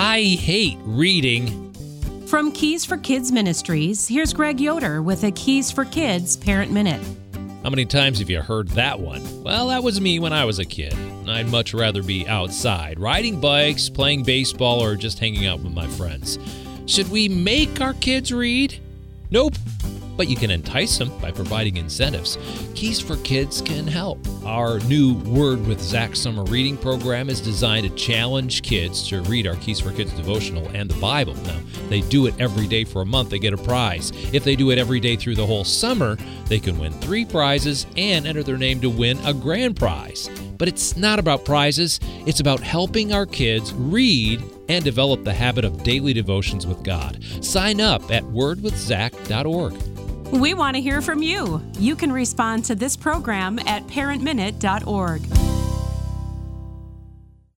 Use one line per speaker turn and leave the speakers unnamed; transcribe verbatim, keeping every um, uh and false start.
I hate reading.
From Keys for Kids Ministries, here's Greg Yoder with a Keys for Kids Parent Minute.
How many times have you heard that one? Well, that was me when I was a kid. I'd much rather be outside, riding bikes, playing baseball, or just hanging out with my friends. Should we make our kids read? Nope. But you can entice them by providing incentives. Keys for Kids can help. Our new Word with Zach summer reading program is designed to challenge kids to read our Keys for Kids devotional and the Bible. Now, they do it every day for a month, they get a prize. If they do it every day through the whole summer, they can win three prizes and enter their name to win a grand prize. But it's not about prizes, it's about helping our kids read and develop the habit of daily devotions with God. Sign up at word with zach dot org.
We want to hear from you. You can respond to this program at parent minute dot org.